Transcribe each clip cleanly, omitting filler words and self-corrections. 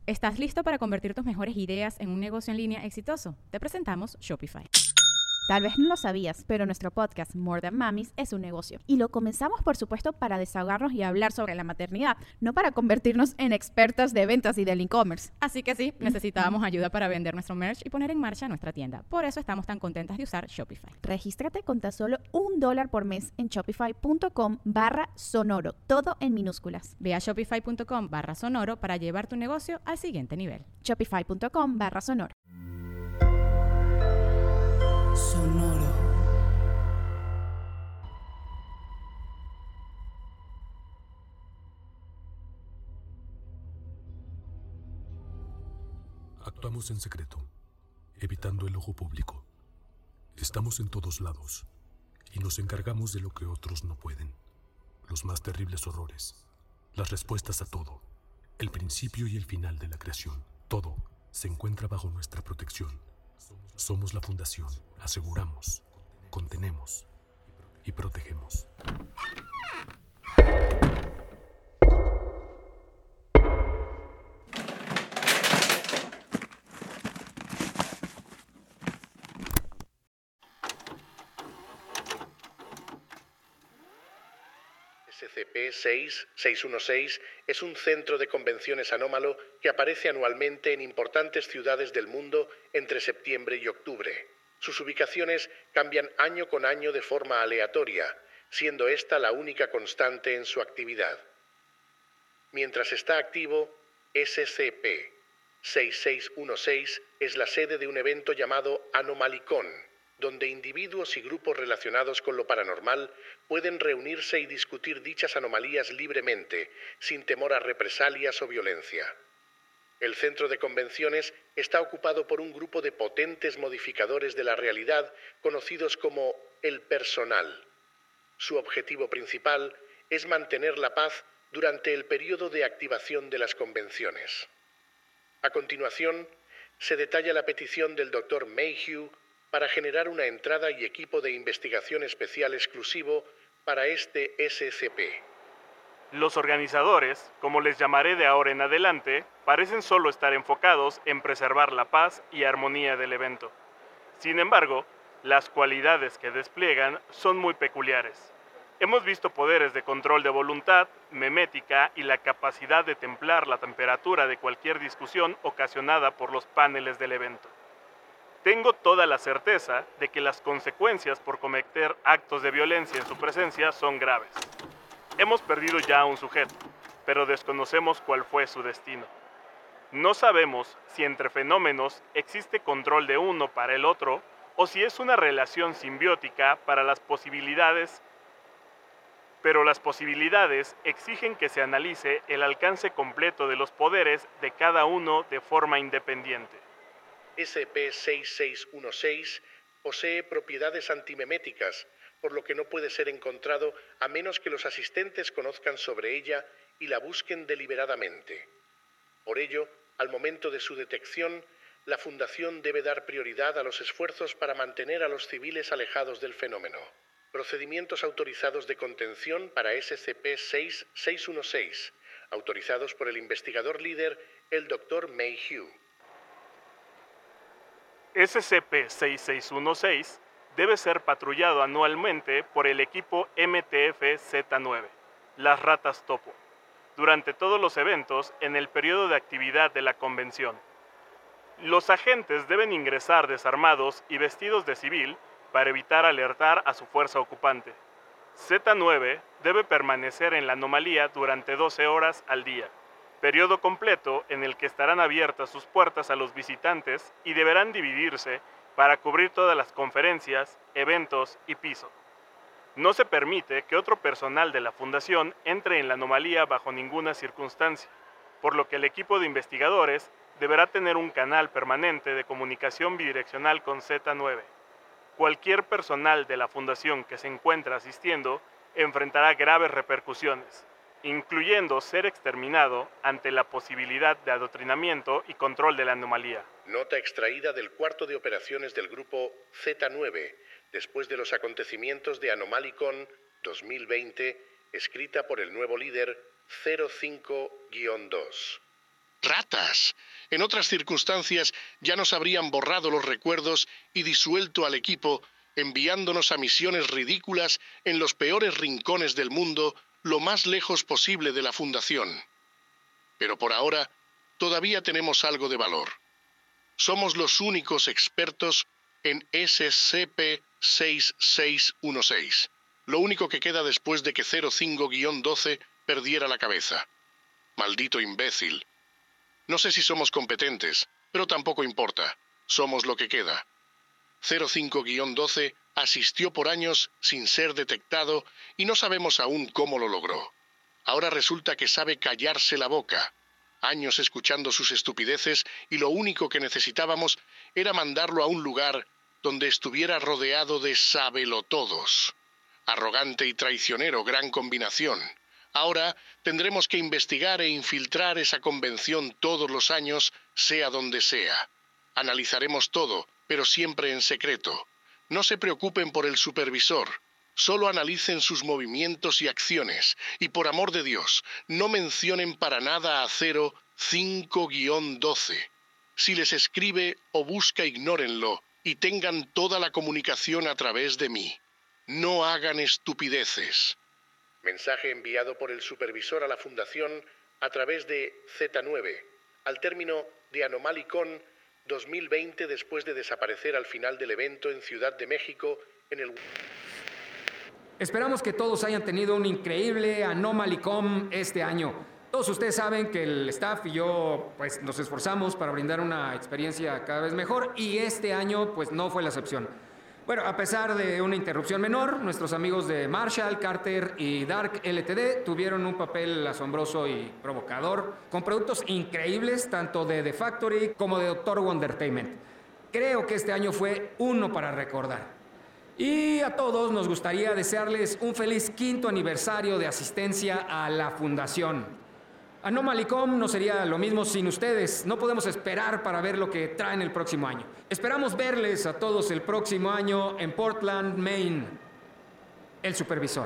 ¿Estás listo para convertir tus mejores ideas en un negocio en línea exitoso? Te presentamos Shopify. Tal vez no lo sabías, pero nuestro podcast More Than Mamis es un negocio. Y lo comenzamos, por supuesto, para desahogarnos y hablar sobre la maternidad, no para convertirnos en expertas de ventas y del e-commerce. Así que sí, necesitábamos ayuda para vender nuestro merch y poner en marcha nuestra tienda. Por eso estamos tan contentas de usar Shopify. Regístrate con tan solo $1 por mes en shopify.com/sonoro, todo en minúsculas. Ve a shopify.com/sonoro para llevar tu negocio al siguiente nivel. Shopify.com/sonoro. Sonoro. Actuamos en secreto, evitando el ojo público. Estamos en todos lados y nos encargamos de lo que otros no pueden. Los más terribles horrores, las respuestas a todo, el principio y el final de la creación. Todo se encuentra bajo nuestra protección. Somos la fundación. Aseguramos, contenemos y protegemos. SCP-6616 es un centro de convenciones anómalo que aparece anualmente en importantes ciudades del mundo entre septiembre y octubre. Sus ubicaciones cambian año con año de forma aleatoria, siendo esta la única constante en su actividad. Mientras está activo, SCP-6616 es la sede de un evento llamado Anomalicon, donde individuos y grupos relacionados con lo paranormal pueden reunirse y discutir dichas anomalías libremente, sin temor a represalias o violencia. El centro de convenciones está ocupado por un grupo de potentes modificadores de la realidad conocidos como el Personal. Su objetivo principal es mantener la paz durante el periodo de activación de las convenciones. A continuación, se detalla la petición del Dr. Mayhew para generar una entrada y equipo de investigación especial exclusivo para este SCP. Los organizadores, como les llamaré de ahora en adelante, parecen solo estar enfocados en preservar la paz y armonía del evento. Sin embargo, las cualidades que despliegan son muy peculiares. Hemos visto poderes de control de voluntad, memética y la capacidad de templar la temperatura de cualquier discusión ocasionada por los paneles del evento. Tengo toda la certeza de que las consecuencias por cometer actos de violencia en su presencia son graves. Hemos perdido ya a un sujeto, pero desconocemos cuál fue su destino. No sabemos si entre fenómenos existe control de uno para el otro o si es una relación simbiótica para las posibilidades, pero las posibilidades exigen que se analice el alcance completo de los poderes de cada uno de forma independiente. SCP-6616 posee propiedades antimeméticas, por lo que no puede ser encontrado a menos que los asistentes conozcan sobre ella y la busquen deliberadamente. Por ello, al momento de su detección, la Fundación debe dar prioridad a los esfuerzos para mantener a los civiles alejados del fenómeno. Procedimientos autorizados de contención para SCP-6616, autorizados por el investigador líder, el Dr. Mayhew. SCP-6616 debe ser patrullado anualmente por el equipo MTF-Z9, las ratas topo, durante todos los eventos en el periodo de actividad de la convención. Los agentes deben ingresar desarmados y vestidos de civil para evitar alertar a su fuerza ocupante. Z9 debe permanecer en la anomalía durante 12 horas al día, periodo completo en el que estarán abiertas sus puertas a los visitantes y deberán dividirse para cubrir todas las conferencias, eventos y piso. No se permite que otro personal de la Fundación entre en la anomalía bajo ninguna circunstancia, por lo que el equipo de investigadores deberá tener un canal permanente de comunicación bidireccional con Z9. Cualquier personal de la Fundación que se encuentre asistiendo enfrentará graves repercusiones, incluyendo ser exterminado ante la posibilidad de adoctrinamiento y control de la anomalía. Nota extraída del cuarto de operaciones del grupo Z9, después de los acontecimientos de Anomalicon 2020, escrita por el nuevo líder 05-2. Ratas. En otras circunstancias ya nos habrían borrado los recuerdos y disuelto al equipo, enviándonos a misiones ridículas en los peores rincones del mundo, lo más lejos posible de la Fundación. Pero por ahora, todavía tenemos algo de valor. Somos los únicos expertos en SCP-6616. Lo único que queda después de que 05-12 perdiera la cabeza. Maldito imbécil. No sé si somos competentes, pero tampoco importa. Somos lo que queda. 05-12 asistió por años sin ser detectado y no sabemos aún cómo lo logró. Ahora resulta que sabe callarse la boca. Años escuchando sus estupideces y lo único que necesitábamos era mandarlo a un lugar donde estuviera rodeado de sábelotodos. Arrogante y traicionero, gran combinación. Ahora tendremos que investigar e infiltrar esa convención todos los años, sea donde sea. Analizaremos todo, pero siempre en secreto. No se preocupen por el supervisor. Solo analicen sus movimientos y acciones. Y por amor de Dios, no mencionen para nada a 05-12. Si les escribe o busca, ignórenlo y tengan toda la comunicación a través de mí. No hagan estupideces. Mensaje enviado por el supervisor a la Fundación a través de Z9, al término de AnomalyCon 2020 después de desaparecer al final del evento en Ciudad de México en el... Esperamos que todos hayan tenido un increíble AnomalyCon este año. Todos ustedes saben que el staff y yo pues nos esforzamos para brindar una experiencia cada vez mejor y este año pues no fue la excepción. Bueno, a pesar de una interrupción menor, nuestros amigos de Marshall, Carter y Dark Ltd. tuvieron un papel asombroso y provocador, con productos increíbles tanto de The Factory como de Dr. Wondertainment. Creo que este año fue uno para recordar. Y a todos nos gustaría desearles un feliz 5º aniversario de asistencia a la Fundación. AnomalyCon no sería lo mismo sin ustedes. No podemos esperar para ver lo que traen el próximo año. Esperamos verles a todos el próximo año en Portland, Maine. El supervisor.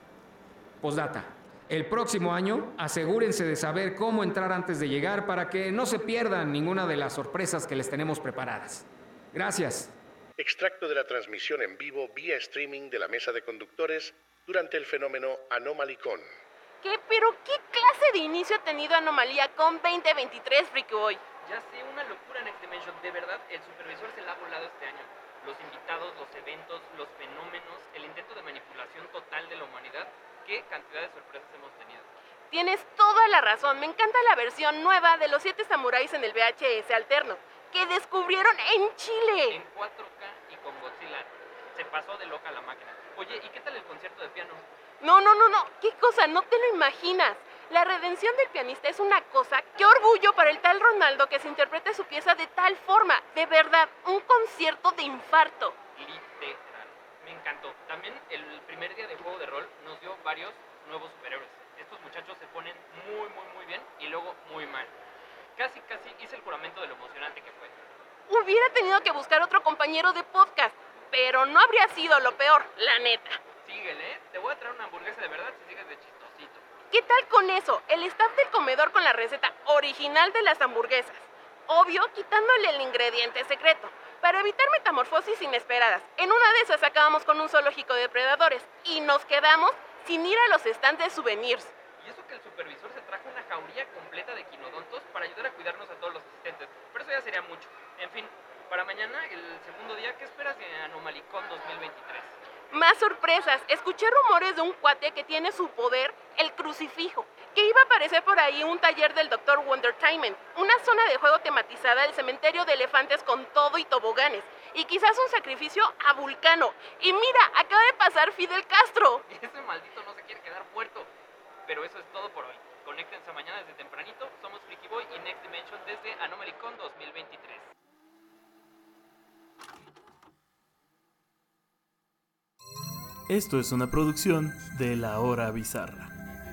Postdata. El próximo año, asegúrense de saber cómo entrar antes de llegar para que no se pierdan ninguna de las sorpresas que les tenemos preparadas. Gracias. Extracto de la transmisión en vivo vía streaming de la mesa de conductores durante el fenómeno AnomalyCon. ¿Pero qué clase de inicio ha tenido AnomalyCon 2023, Freaky Boy? Ya sé, una locura en Next Dimension. De verdad, el supervisor se la ha volado este año. Los invitados, los eventos, los fenómenos, el intento de manipulación total de la humanidad. ¿Qué cantidad de sorpresas hemos tenido? Tienes toda la razón. Me encanta la versión nueva de los 7 samuráis en el VHS alterno, que descubrieron en Chile. En 4K y con Godzilla. Se pasó de loca la máquina. Oye, ¿y qué tal el concierto de piano? No. ¿Qué cosa? No te lo imaginas. La redención del pianista es una cosa. ¡Qué orgullo para el tal Ronaldo que se interprete su pieza de tal forma! De verdad, un concierto de infarto. Literal. Me encantó. También el primer día de juego de rol nos dio varios nuevos superhéroes. Estos muchachos se ponen muy bien y luego muy mal. Casi hice el juramento de lo emocionante que fue. Hubiera tenido que buscar otro compañero de podcast, pero no habría sido lo peor, la neta. Síguele, te voy a traer una hamburguesa de verdad si sigues de chistosito. ¿Qué tal con eso? El staff del comedor con la receta original de las hamburguesas. Obvio, quitándole el ingrediente secreto, para evitar metamorfosis inesperadas. En una de esas acabamos con un zoológico de depredadores y nos quedamos sin ir a los stands de souvenirs. Y eso que el supervisor se trajo una jauría completa de quinodontos para ayudar a cuidarnos a todos los asistentes. Pero eso ya sería mucho. En fin, para mañana, el segundo día, ¿qué esperas de AnomalyCon 2023? Más sorpresas. Escuché rumores de un cuate que tiene su poder, el crucifijo, que iba a aparecer por ahí un taller del Dr. Wondertainment, una zona de juego tematizada del cementerio de elefantes con todo y toboganes, y quizás un sacrificio a Vulcano. Y mira, acaba de pasar Fidel Castro. Ese maldito no se quiere quedar muerto. Pero eso es todo por hoy. Conéctense mañana desde tempranito. Somos Freaky Boy y Next Dimension desde AnomalyCon 2023. Esto es una producción de La Hora Bizarra.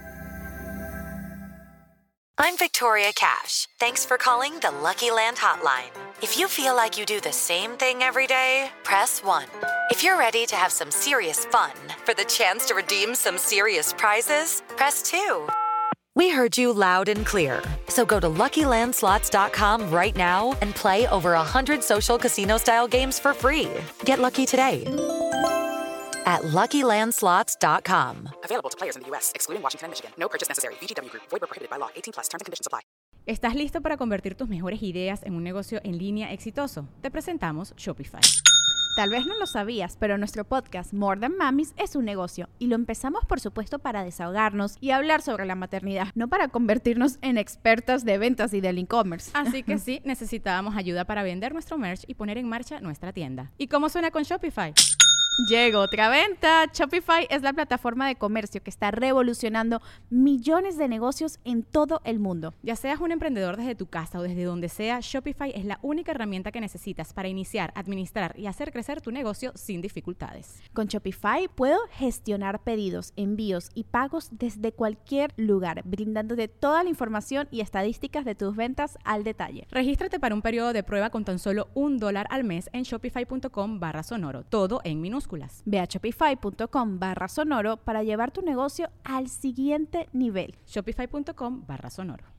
I'm Victoria Cash. Thanks for calling the Lucky Land Hotline. If you feel like you do the same thing every day, press 1. If you're ready to have some serious fun for the chance to redeem some serious prizes, press 2. We heard you loud and clear. So go to LuckyLandSlots.com right now and play over 100 social casino-style games for free. Get lucky today at LuckyLandSlots.com. Available to players in the U.S., excluding Washington and Michigan. No purchase necessary. VGW Group. Void where prohibited by law. 18+. Terms and conditions apply. ¿Estás listo para convertir tus mejores ideas en un negocio en línea exitoso? Te presentamos Shopify. Tal vez no lo sabías, pero nuestro podcast More Than Mamis es un negocio y lo empezamos por supuesto para desahogarnos y hablar sobre la maternidad, no para convertirnos en expertas de ventas y del e-commerce. Así que sí, necesitábamos ayuda para vender nuestro merch y poner en marcha nuestra tienda. ¿Y cómo suena con Shopify? Llegó otra venta. Shopify es la plataforma de comercio que está revolucionando millones de negocios en todo el mundo. Ya seas un emprendedor desde tu casa o desde donde sea, Shopify es la única herramienta que necesitas para iniciar, administrar y hacer crecer tu negocio sin dificultades. Con Shopify puedo gestionar pedidos, envíos y pagos desde cualquier lugar, brindándote toda la información y estadísticas de tus ventas al detalle. Regístrate para un periodo de prueba con tan solo $1 al mes en shopify.com/sonoro, todo en minúsculas. Ve a shopify.com/sonoro para llevar tu negocio al siguiente nivel. Shopify.com/sonoro.